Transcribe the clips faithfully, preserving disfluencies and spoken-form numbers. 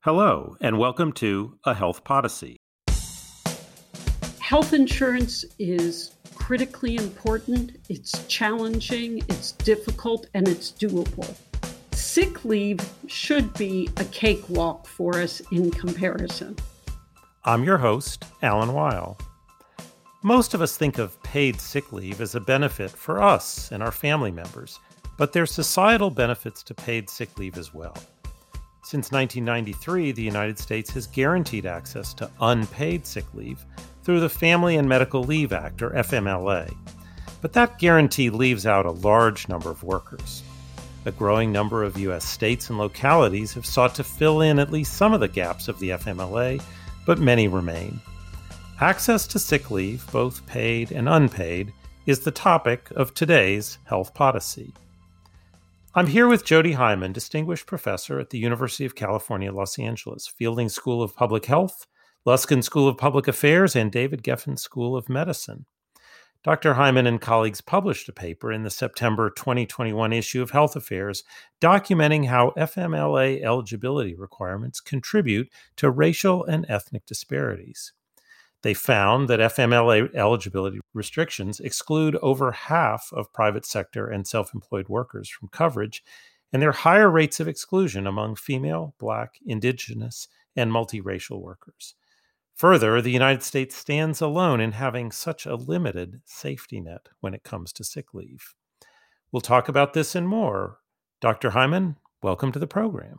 Hello, and welcome to A Health Podyssey. Health insurance is critically important, it's challenging, it's difficult, and it's doable. Sick leave should be a cakewalk for us in comparison. I'm your host, Alan Weil. Most of us think of paid sick leave as a benefit for us and our family members, but there's societal benefits to paid sick leave as well. Since nineteen ninety-three, the United States has guaranteed access to unpaid sick leave through the Family and Medical Leave Act, or F M L A. But that guarantee leaves out a large number of workers. A growing number of U S states and localities have sought to fill in at least some of the gaps of the F M L A, but many remain. Access to sick leave, both paid and unpaid, is the topic of today's Health Podyssey. I'm here with Jody Hyman, Distinguished Professor at the University of California, Los Angeles, Fielding School of Public Health, Luskin School of Public Affairs, and David Geffen School of Medicine. Doctor Hyman and colleagues published a paper in the September twenty twenty-one issue of Health Affairs documenting how F M L A eligibility requirements contribute to racial and ethnic disparities. They found that F M L A eligibility restrictions exclude over half of private sector and self-employed workers from coverage, and there are higher rates of exclusion among female, Black, Indigenous, and multiracial workers. Further, the United States stands alone in having such a limited safety net when it comes to sick leave. We'll talk about this and more. Doctor Hyman, welcome to the program.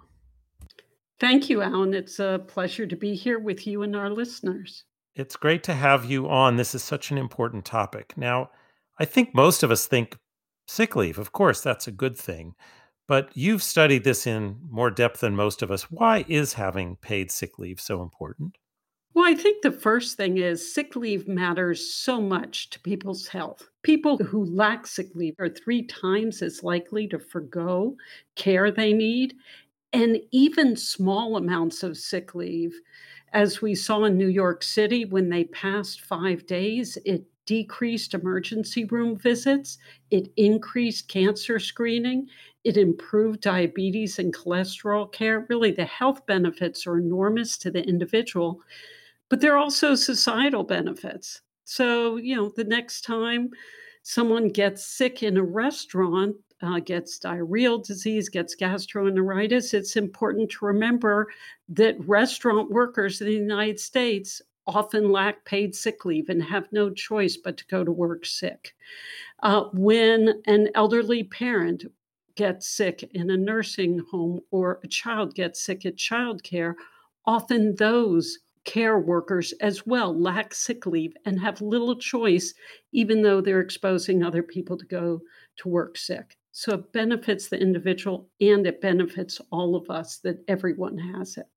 Thank you, Alan. It's a pleasure to be here with you and our listeners. It's great to have you on. This is such an important topic. Now, I think most of us think sick leave, of course, that's a good thing. But you've studied this in more depth than most of us. Why is having paid sick leave so important? Well, I think the first thing is sick leave matters so much to people's health. People who lack sick leave are three times as likely to forgo care they need. And even small amounts of sick leave, as we saw in New York City when they passed five days, it decreased emergency room visits, it increased cancer screening, it improved diabetes and cholesterol care. Really, the health benefits are enormous to the individual, but there are also societal benefits. So, you know, the next time someone gets sick in a restaurant, uh, gets diarrheal disease, gets gastroenteritis, it's important to remember that restaurant workers in the United States often lack paid sick leave and have no choice but to go to work sick. Uh, when an elderly parent gets sick in a nursing home or a child gets sick at childcare, often those care workers as well lack sick leave and have little choice, even though they're exposing other people to go to work sick. So it benefits the individual and it benefits all of us that everyone has it.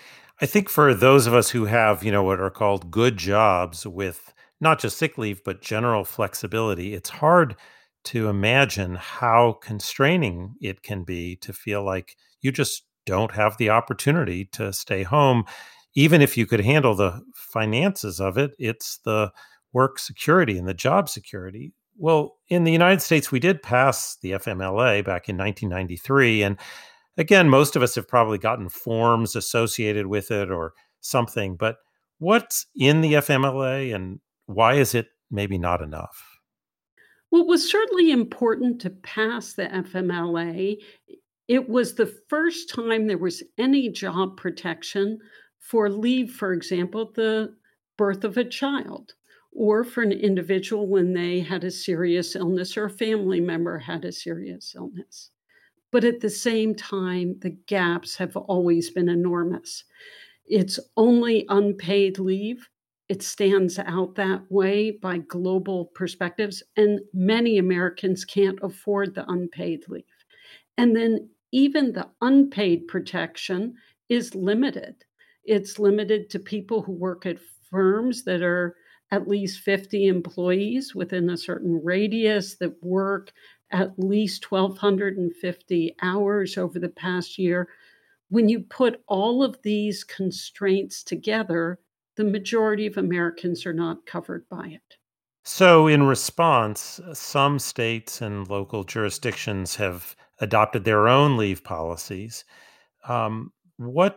I think for those of us who have, you know, what are called good jobs with not just sick leave, but general flexibility, it's hard to imagine how constraining it can be to feel like you just don't have the opportunity to stay home. Even if you could handle the finances of it, it's the work security and the job security. Well, in the United States, we did pass the F M L A back in nineteen ninety-three. And again, most of us have probably gotten forms associated with it or something. But what's in the F M L A and why is it maybe not enough? Well, it was certainly important to pass the F M L A. It was the first time there was any job protection for leave, for example, the birth of a child, or for an individual when they had a serious illness or a family member had a serious illness. But at the same time, the gaps have always been enormous. It's only unpaid leave. It stands out that way by global perspectives, and many Americans can't afford the unpaid leave. And then even the unpaid protection is limited. It's limited to people who work at firms that are at least fifty employees within a certain radius, that work at least one thousand two hundred fifty hours over the past year. When you put all of these constraints together, the majority of Americans are not covered by it. So, in response, some states and local jurisdictions have adopted their own leave policies. Um, what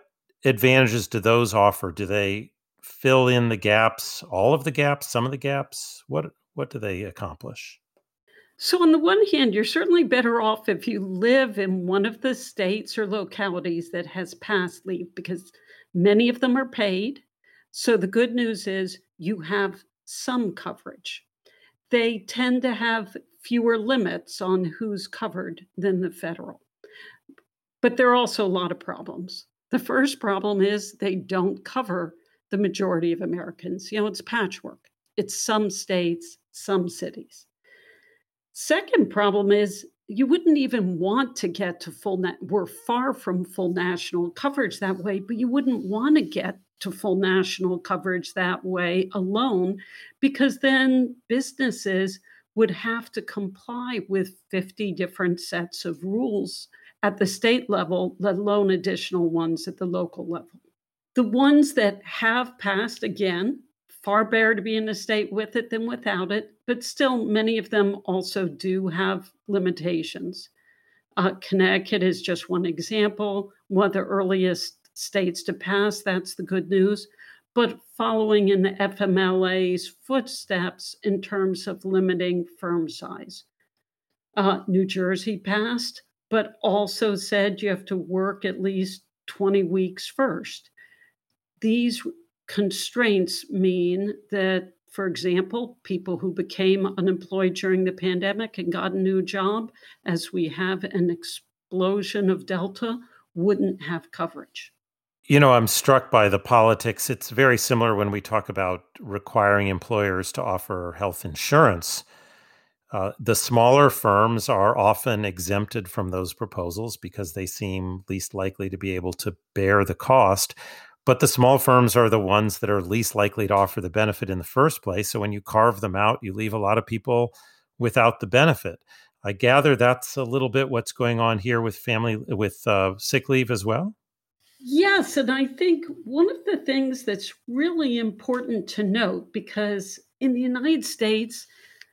advantages do those offer? Do they fill in the gaps, all of the gaps, some of the gaps? What what do they accomplish? So, on the one hand, you're certainly better off if you live in one of the states or localities that has passed leave because many of them are paid. So, the good news is you have some coverage. They tend to have fewer limits on who's covered than the federal. But there are also a lot of problems. The first problem is they don't cover the majority of Americans. You know, it's patchwork. It's some states, some cities. Second problem is you wouldn't even want to get to full net. We're far from full national coverage that way, but you wouldn't want to get to full national coverage that way alone because then businesses would have to comply with fifty different sets of rules at the state level, let alone additional ones at the local level. The ones that have passed, again, far better to be in a state with it than without it, but still, many of them also do have limitations. Uh, Connecticut is just one example, one of the earliest states to pass. That's the good news. But following in the F M L A's footsteps in terms of limiting firm size. Uh, New Jersey passed, but also said you have to work at least twenty weeks first. These constraints mean that, for example, people who became unemployed during the pandemic and got a new job, as we have an explosion of Delta, wouldn't have coverage. You know, I'm struck by the politics. It's very similar when we talk about requiring employers to offer health insurance. Uh, the smaller firms are often exempted from those proposals because they seem least likely to be able to bear the cost. But the small firms are the ones that are least likely to offer the benefit in the first place. So when you carve them out, you leave a lot of people without the benefit. I gather that's a little bit what's going on here with family, with uh, sick leave as well. Yes, and I think one of the things that's really important to note, because in the United States,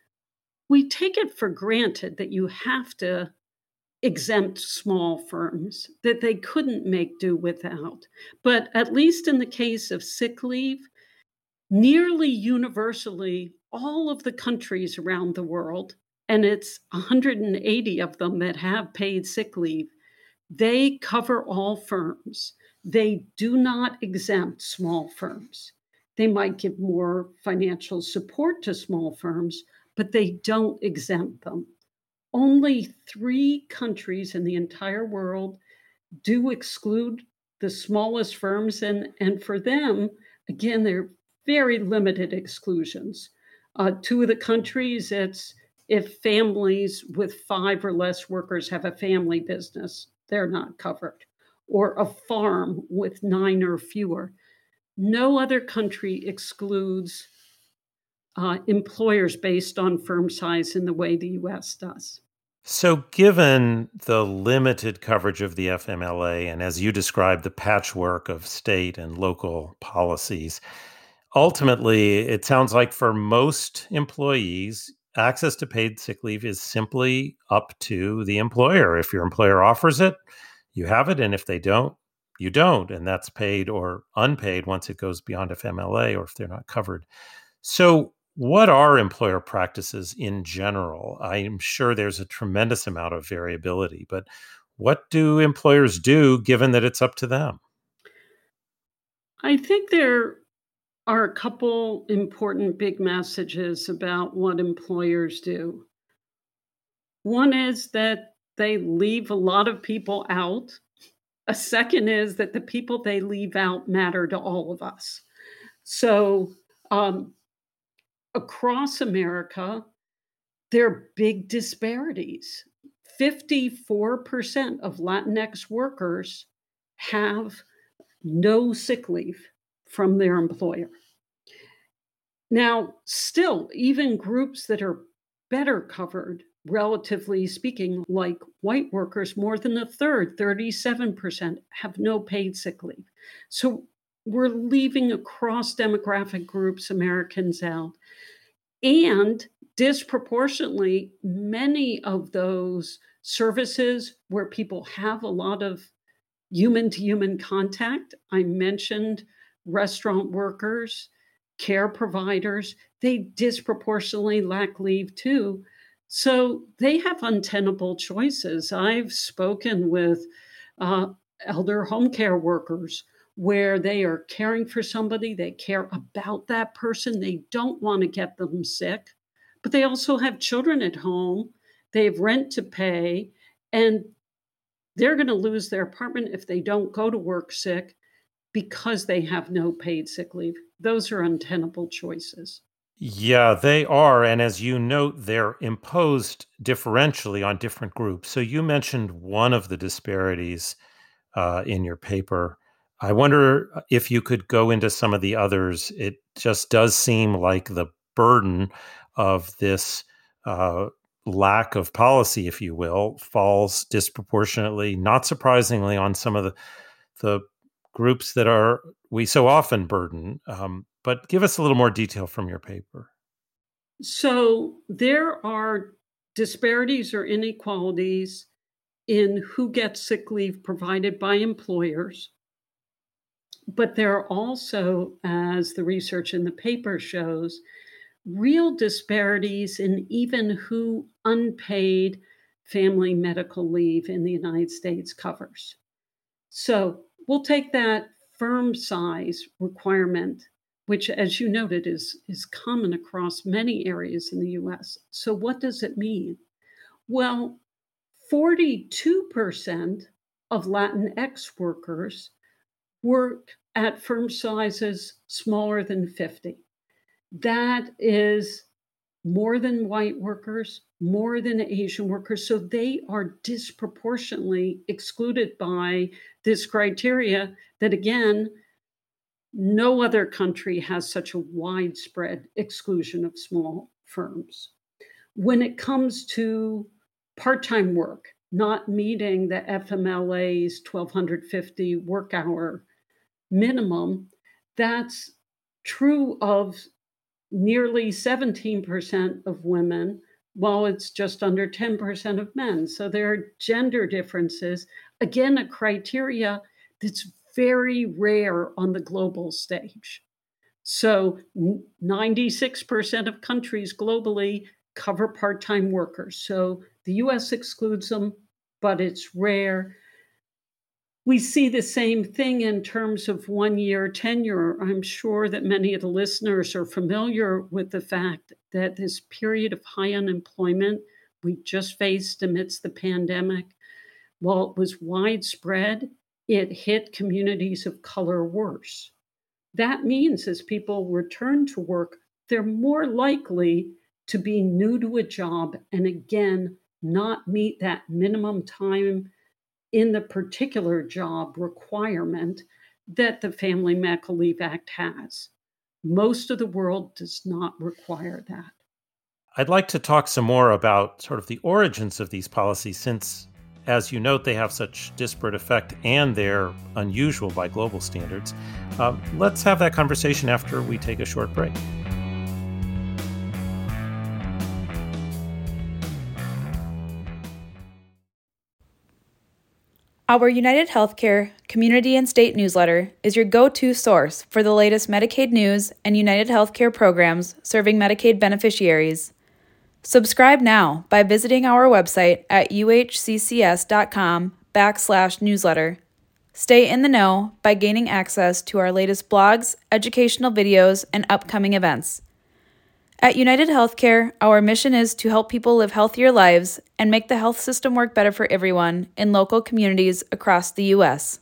we take it for granted that you have to exempt small firms, that they couldn't make do without. But at least in the case of sick leave, nearly universally, all of the countries around the world, and it's one hundred eighty of them that have paid sick leave, they cover all firms. They do not exempt small firms. They might give more financial support to small firms, but they don't exempt them. Only three countries in the entire world do exclude the smallest firms, and, and for them, again, they're very limited exclusions. Uh, two of the countries, it's if families with five or less workers have a family business, they're not covered, or a farm with nine or fewer. No other country excludes uh, employers based on firm size in the way the U S does. So, given the limited coverage of the F M L A, and as you described, the patchwork of state and local policies, ultimately, it sounds like for most employees, access to paid sick leave is simply up to the employer. If your employer offers it, you have it. And if they don't, you don't. And that's paid or unpaid once it goes beyond F M L A or if they're not covered. So, what are employer practices in general? I'm sure there's a tremendous amount of variability, but what do employers do given that it's up to them? I think there are a couple important big messages about what employers do. One is that they leave a lot of people out. A second is that the people they leave out matter to all of us. So, um, across America, there are big disparities. fifty-four percent of Latinx workers have no sick leave from their employer. Now, still, even groups that are better covered, relatively speaking, like white workers, more than a third, thirty-seven percent, have no paid sick leave. So we're leaving across demographic groups Americans out. And disproportionately, many of those services where people have a lot of human-to-human contact. I mentioned restaurant workers, care providers. They disproportionately lack leave too. So they have untenable choices. I've spoken with uh, elder home care workers where they are caring for somebody, they care about that person, they don't want to get them sick, but they also have children at home, they have rent to pay, and they're going to lose their apartment if they don't go to work sick because they have no paid sick leave. Those are untenable choices. Yeah, they are. And as you note, they're imposed differentially on different groups. So you mentioned one of the disparities uh, in your paper. I wonder if you could go into some of the others. It just does seem like the burden of this uh, lack of policy, if you will, falls disproportionately, not surprisingly, on some of the the groups that are we so often burden. Um, but give us a little more detail from your paper. So there are disparities or inequalities in who gets sick leave provided by employers. But there are also, as the research in the paper shows, real disparities in even who unpaid family medical leave in the United States covers. So we'll take that firm size requirement, which, as you noted, is, is common across many areas in the U S. So what does it mean? Well, forty-two percent of Latinx workers work at firm sizes smaller than fifty. That is more than white workers, more than Asian workers. So they are disproportionately excluded by this criteria that, again, no other country has such a widespread exclusion of small firms. When it comes to part-time work, not meeting the F M L A's twelve fifty work hour minimum, that's true of nearly seventeen percent of women, while it's just under ten percent of men. So there are gender differences. Again, a criteria that's very rare on the global stage. So ninety-six percent of countries globally cover part-time workers. So the U S excludes them, but it's rare. We see the same thing in terms of one-year tenure. I'm sure that many of the listeners are familiar with the fact that this period of high unemployment we just faced amidst the pandemic, while it was widespread, it hit communities of color worse. That means as people return to work, they're more likely to be new to a job and, again, not meet that minimum time in the particular job requirement that the Family Medical Leave Act has. Most of the world does not require that. I'd like to talk some more about sort of the origins of these policies, since, as you note, they have such disparate effect and they're unusual by global standards. Uh, let's have that conversation after we take a short break. Our United Healthcare community and state newsletter is your go-to source for the latest Medicaid news and United Healthcare programs serving Medicaid beneficiaries. Subscribe now by visiting our website at uhccs.com backslash newsletter. Stay in the know by gaining access to our latest blogs, educational videos, and upcoming events. At United Healthcare, our mission is to help people live healthier lives and make the health system work better for everyone in local communities across the U S.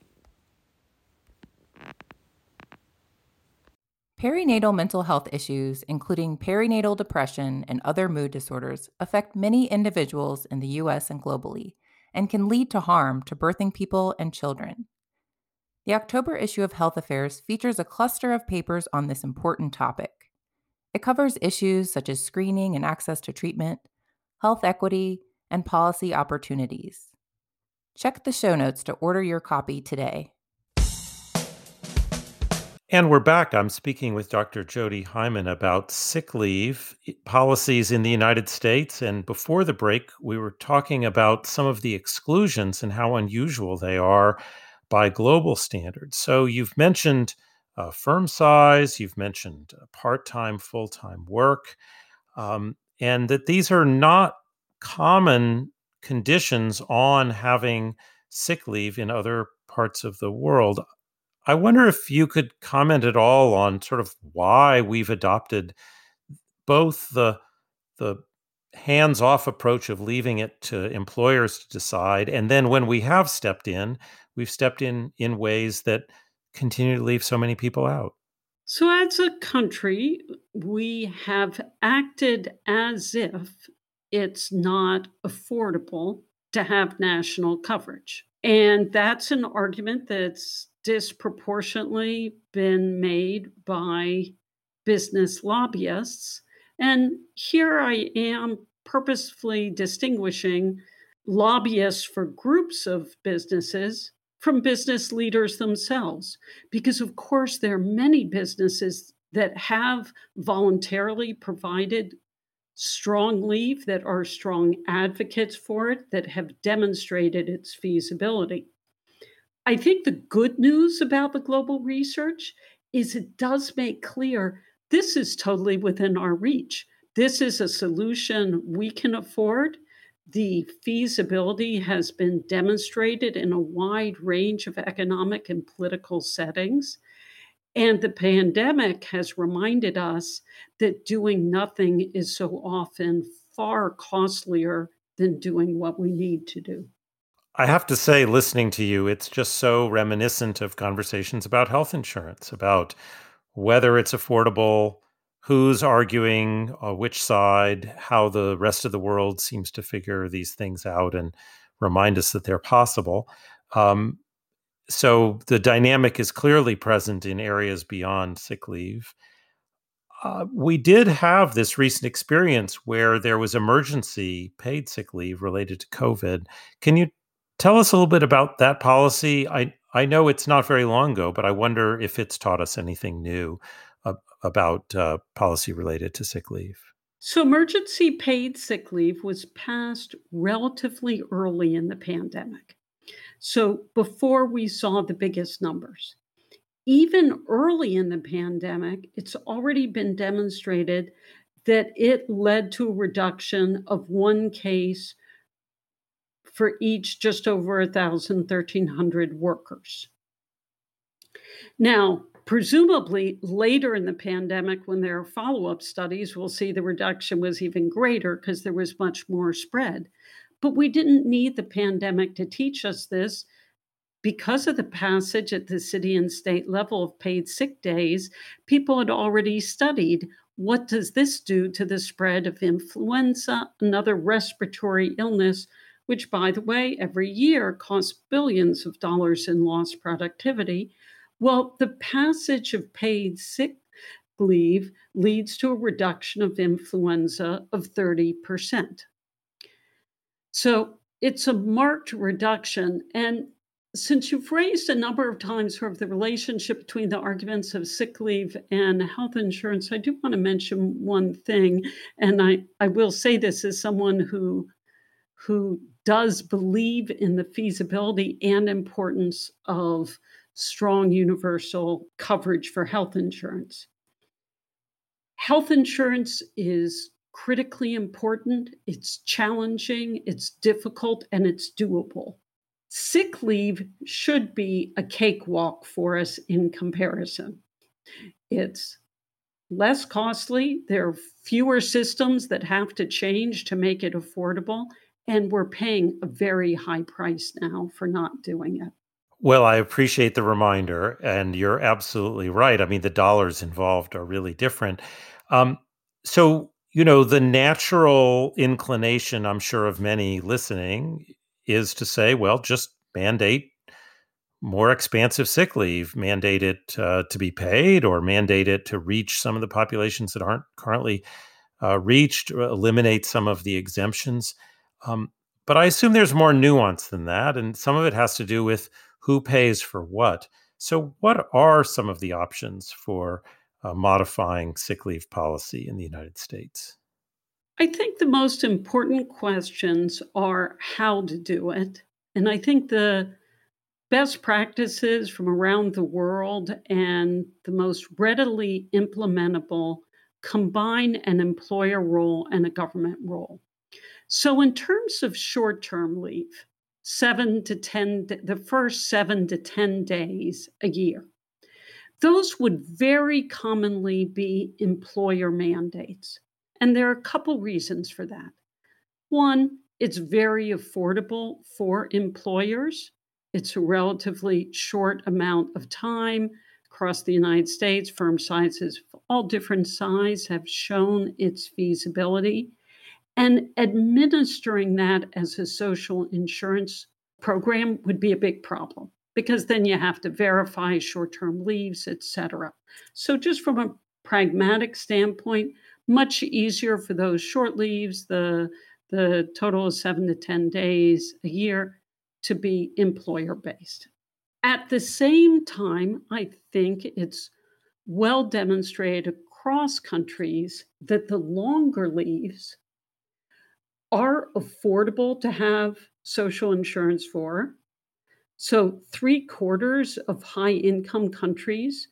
Perinatal mental health issues, including perinatal depression and other mood disorders, affect many individuals in the U S and globally, and can lead to harm to birthing people and children. The October issue of Health Affairs features a cluster of papers on this important topic. It covers issues such as screening and access to treatment, health equity, and policy opportunities. Check the show notes to order your copy today. And we're back. I'm speaking with Doctor Jody Hyman about sick leave policies in the United States. And before the break, we were talking about some of the exclusions and how unusual they are by global standards. So you've mentioned uh, firm size, you've mentioned uh, part-time, full-time work, um, and that these are not common conditions on having sick leave in other parts of the world. I wonder if you could comment at all on sort of why we've adopted both the the hands-off approach of leaving it to employers to decide, and then when we have stepped in, we've stepped in in ways that continue to leave so many people out. So, as a country, we have acted as if it's not affordable to have national coverage. And that's an argument that's disproportionately been made by business lobbyists. And here I am purposefully distinguishing lobbyists for groups of businesses from business leaders themselves. Because, of course, there are many businesses that have voluntarily provided strong leave, that are strong advocates for it, that have demonstrated its feasibility. I think the good news about the global research is it does make clear this is totally within our reach. This is a solution we can afford. The feasibility has been demonstrated in a wide range of economic and political settings. And the pandemic has reminded us that doing nothing is so often far costlier than doing what we need to do. I have to say, listening to you, it's just so reminiscent of conversations about health insurance, about whether it's affordable, who's arguing uh, which side, how the rest of the world seems to figure these things out and remind us that they're possible. Um, so the dynamic is clearly present in areas beyond sick leave. Uh, we did have this recent experience where there was emergency paid sick leave related to COVID. Can you tell us a little bit about that policy? I, I know it's not very long ago, but I wonder if it's taught us anything new uh, about uh, policy related to sick leave. So, emergency paid sick leave was passed relatively early in the pandemic. So, before we saw the biggest numbers. Even early in the pandemic, it's already been demonstrated that it led to a reduction of one case for each just over one thousand, thirteen hundred workers. Now, presumably later in the pandemic, when there are follow-up studies, we'll see the reduction was even greater because there was much more spread. But we didn't need the pandemic to teach us this. Because of the passage at the city and state level of paid sick days, people had already studied what does this do to the spread of influenza, another respiratory illness, which, by the way, every year costs billions of dollars in lost productivity. Well, the passage of paid sick leave leads to a reduction of influenza of thirty percent. So it's a marked reduction. And since you've raised a number of times sort of the relationship between the arguments of sick leave and health insurance, I do want to mention one thing. And I, I will say this as someone who, who does believe in the feasibility and importance of strong universal coverage for health insurance. Health insurance is critically important, it's challenging, it's difficult, and it's doable. Sick leave should be a cakewalk for us in comparison. It's less costly. There are fewer systems that have to change to make it affordable. And we're paying a very high price now for not doing it. Well, I appreciate the reminder, and you're absolutely right. I mean, the dollars involved are really different. Um, so, you know, the natural inclination, I'm sure, of many listening is to say, well, just mandate more expansive sick leave, mandate it uh, to be paid, or mandate it to reach some of the populations that aren't currently uh, reached, or eliminate some of the exemptions. Um, but I assume there's more nuance than that, and some of it has to do with who pays for what. So, what are some of the options for uh, modifying sick leave policy in the United States? I think the most important questions are how to do it. And I think the best practices from around the world and the most readily implementable combine an employer role and a government role. So, in terms of short term leave, seven to ten, the first seven to ten days a year, those would very commonly be employer mandates. And there are a couple reasons for that. One, it's very affordable for employers. It's a relatively short amount of time across the United States. Firm sizes of all different sizes have shown its feasibility. And administering that as a social insurance program would be a big problem because then you have to verify short-term leaves, et cetera. So just from a pragmatic standpoint, much easier for those short leaves, the, the total of seven to ten days a year, to be employer-based. At the same time, I think it's well demonstrated across countries that the longer leaves are affordable to have social insurance for. So, three quarters of high income countries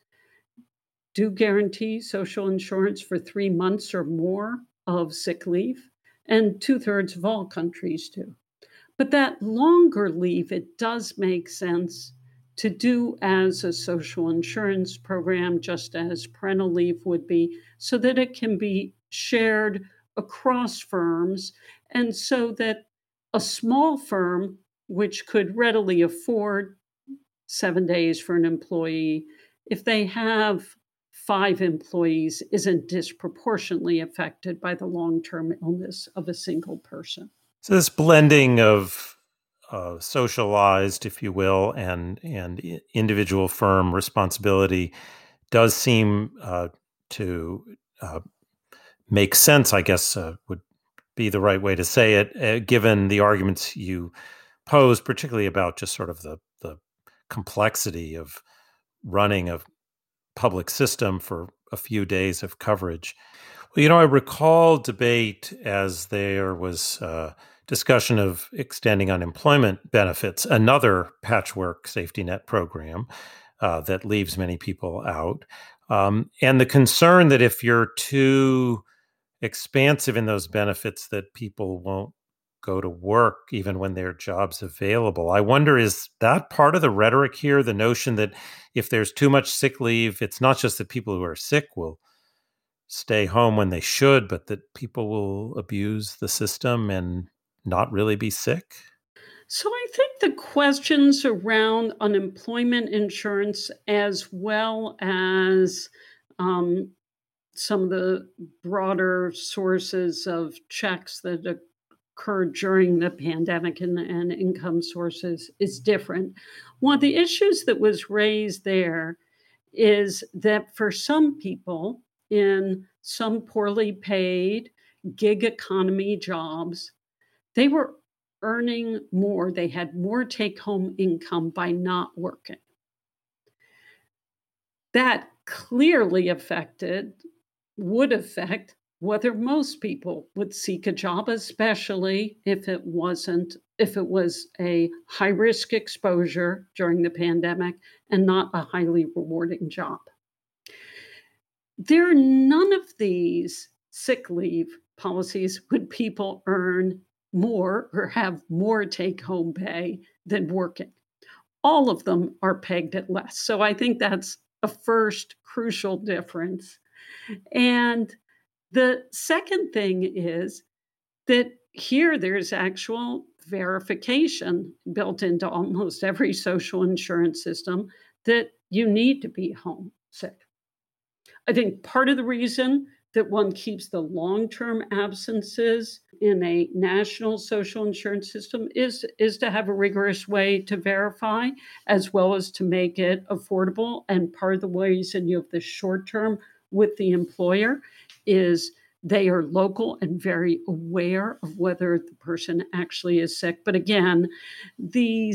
do guarantee social insurance for three months or more of sick leave, and two thirds of all countries do. But that longer leave, it does make sense to do as a social insurance program, just as parental leave would be, so that it can be shared across firms, and so that a small firm, which could readily afford seven days for an employee, if they have five employees, isn't disproportionately affected by the long-term illness of a single person. So this blending of uh, socialized, if you will, and and individual firm responsibility does seem uh, to uh, make sense, I guess uh, would be the right way to say it, uh, given the arguments you pose, particularly about just sort of the, the complexity of running a public system for a few days of coverage. Well, you know, I recall debate as there was uh, discussion of extending unemployment benefits, another patchwork safety net program uh, that leaves many people out. Um, and the concern that if you're too expansive in those benefits, that people won't go to work even when their job's available. I wonder, is that part of the rhetoric here? The notion that if there's too much sick leave, it's not just that people who are sick will stay home when they should, but that people will abuse the system and not really be sick? So I think the questions around unemployment insurance, as well as um, some of the broader sources of checks that occurred during the pandemic and, and income sources, is different. One of the issues that was raised there is that for some people in some poorly paid gig economy jobs, they were earning more. They had more take home income by not working. That clearly affected, would affect whether most people would seek a job, especially if it wasn't, if it was a high risk exposure during the pandemic and not a highly rewarding job. There are none of these sick leave policies would people earn more or have more take home pay than working. All of them are pegged at less. So I think that's a first crucial difference. And the second thing is that here there's actual verification built into almost every social insurance system that you need to be home sick. I think part of the reason that one keeps the long-term absences in a national social insurance system is, is to have a rigorous way to verify, as well as to make it affordable. And part of the reason you have the short-term with the employer is they are local and very aware of whether the person actually is sick. But again, these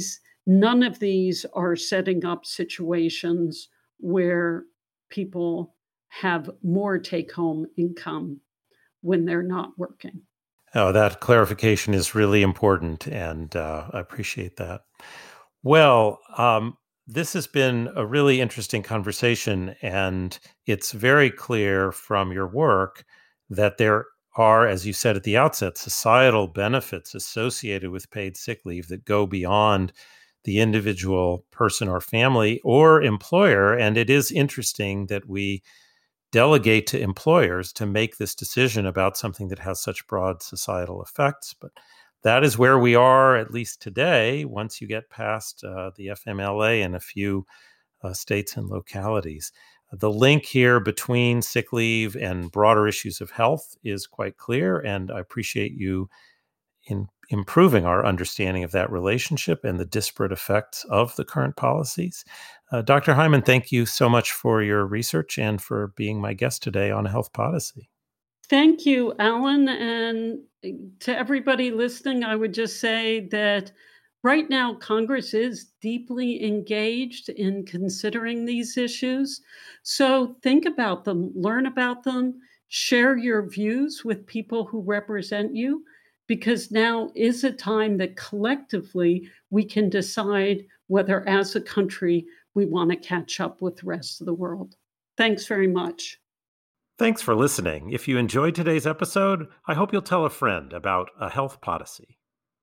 None of these are setting up situations where people have more take-home income when they're not working. Oh, that clarification is really important, and uh, I appreciate that. Well, um, this has been a really interesting conversation, and it's very clear from your work that there are, as you said at the outset, societal benefits associated with paid sick leave that go beyond the individual person or family or employer. And it is interesting that we delegate to employers to make this decision about something that has such broad societal effects. But that is where we are, at least today, once you get past uh, the F M L A and a few uh, states and localities. The link here between sick leave and broader issues of health is quite clear, and I appreciate you in improving our understanding of that relationship and the disparate effects of the current policies. Uh, Doctor Hyman, thank you so much for your research and for being my guest today on Health Podacy. Thank you, Alan. And to everybody listening, I would just say that right now, Congress is deeply engaged in considering these issues. So think about them, learn about them, share your views with people who represent you, because now is a time that collectively we can decide whether, as a country, we want to catch up with the rest of the world. Thanks very much. Thanks for listening. If you enjoyed today's episode, I hope you'll tell a friend about a Health Podacy.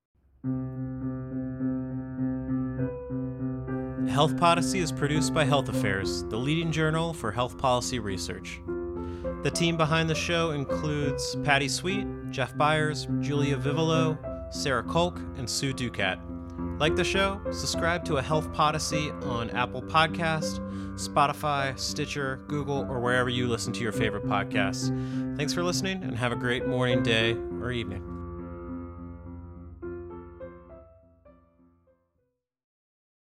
Health Podacy is produced by Health Affairs, the leading journal for health policy research. The team behind the show includes Patty Sweet, Jeff Byers, Julia Vivolo, Sarah Kolk, and Sue Ducat. Like the show? Subscribe to a Health Podacy on Apple Podcast, Spotify, Stitcher, Google, or wherever you listen to your favorite podcasts. Thanks for listening, and have a great morning, day, or evening.